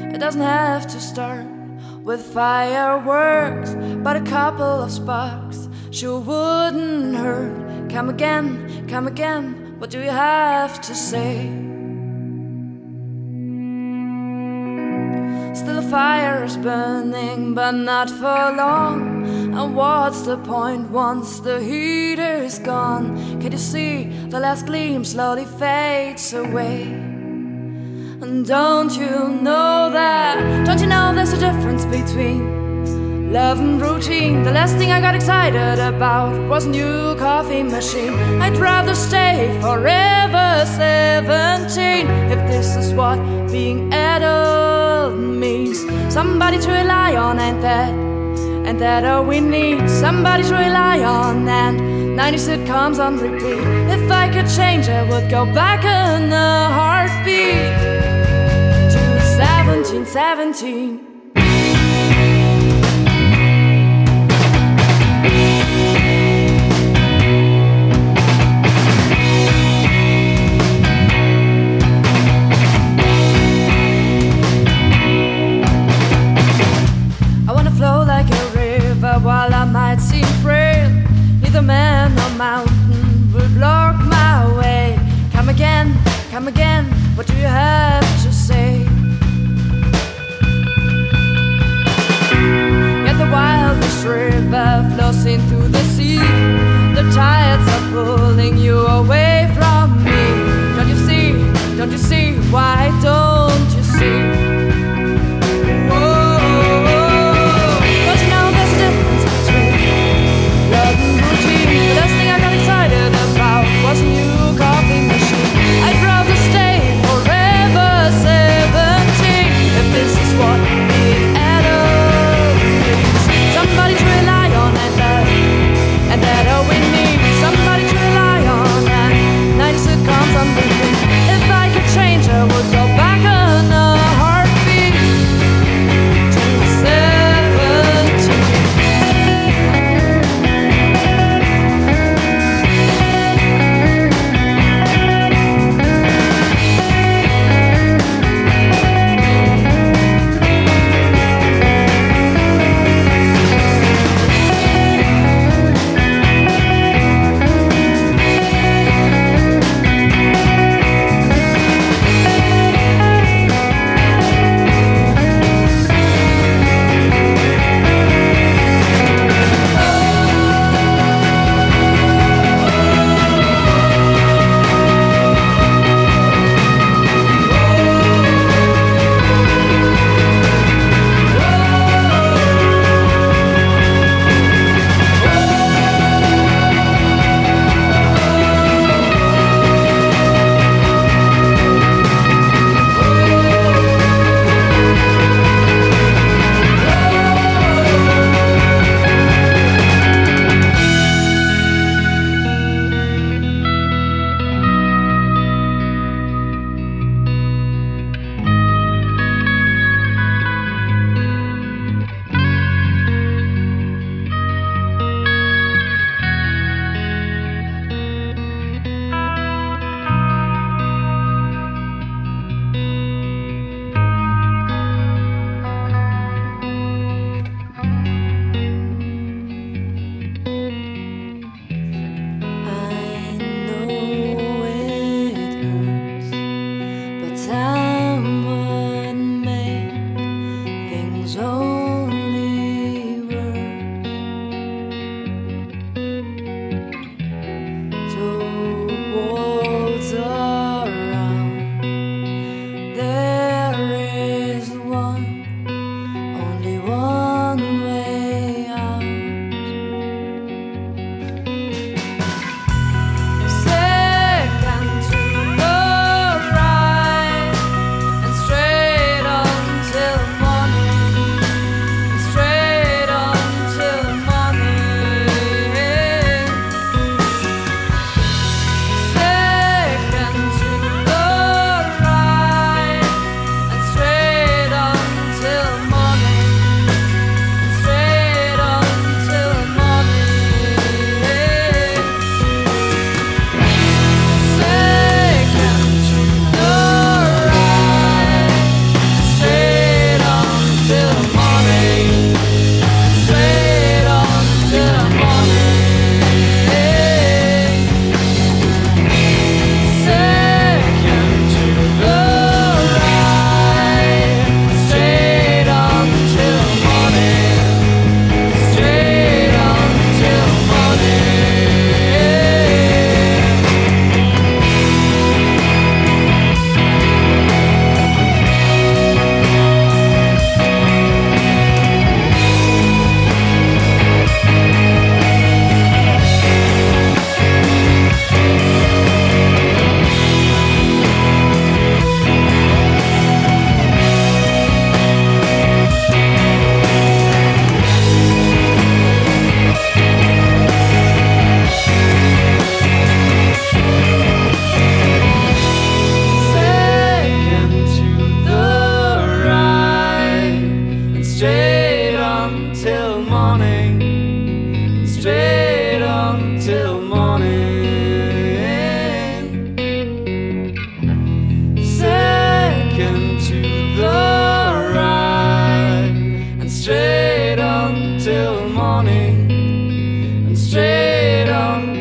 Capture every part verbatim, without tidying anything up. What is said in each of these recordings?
It doesn't have to start with fireworks, but a couple of sparks sure wouldn't hurt. Come again, come again, what do you have to say? Still a fire is burning, but not for long. And what's the point once the heat is gone? Can you see the last gleam slowly fades away? And don't you know that, don't you know there's a difference between love and routine? The last thing I got excited about was a new coffee machine. I'd rather stay forever seventeen if this is what being adult means. Somebody to rely on, ain't that? And that all we need, somebody to rely on, and ninety sitcoms on repeat. If I could change, I would go back in a heartbeat to seventeen seventeen. While I might seem frail, neither man nor mountain will block my way. Come again, come again, what do you have to say? Yet the wildest river flows into the sea. The tides are pulling you away from me. Don't you see, don't you see, why don't you see? Was a new coffee machine. I'd rather stay forever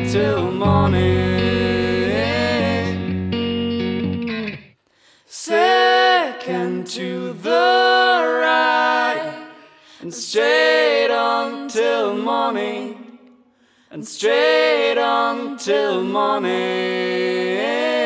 till morning. Second to the right, and straight on till morning, and straight on till morning.